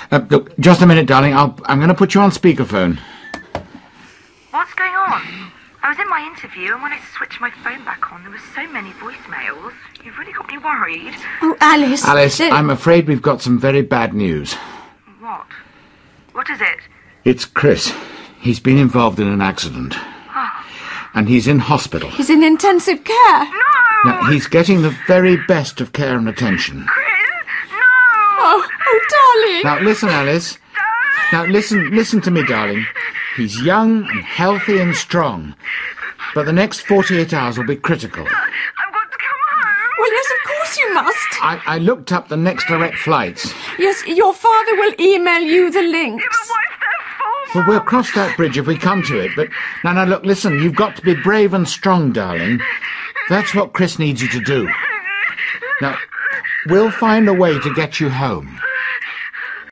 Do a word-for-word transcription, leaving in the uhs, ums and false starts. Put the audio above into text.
Uh, look, just a minute, darling. I'll, I'm going to put you on speakerphone. What's going on? I was in my interview, and when I switched my phone back on, there were so many voicemails. You've really got me worried. Oh, Alice. Alice, there... I'm afraid we've got some very bad news. What? What is it? It's Chris. He's been involved in an accident. Oh. And he's in hospital. He's in intensive care. No! Now, he's getting the very best of care and attention. Chris, no! Oh, oh, darling. Now, listen, Alice. Now, listen, listen to me, darling. He's young and healthy and strong. But the next forty-eight hours will be critical. I've got to come home. Well, yes, of course you must. I, I looked up the next direct flights. Yes, your father will email you the links. Yeah, but what's that for? Well, we'll cross that bridge if we come to it, but... Now, now, look, listen, you've got to be brave and strong, darling. That's what Chris needs you to do. Now, we'll find a way to get you home.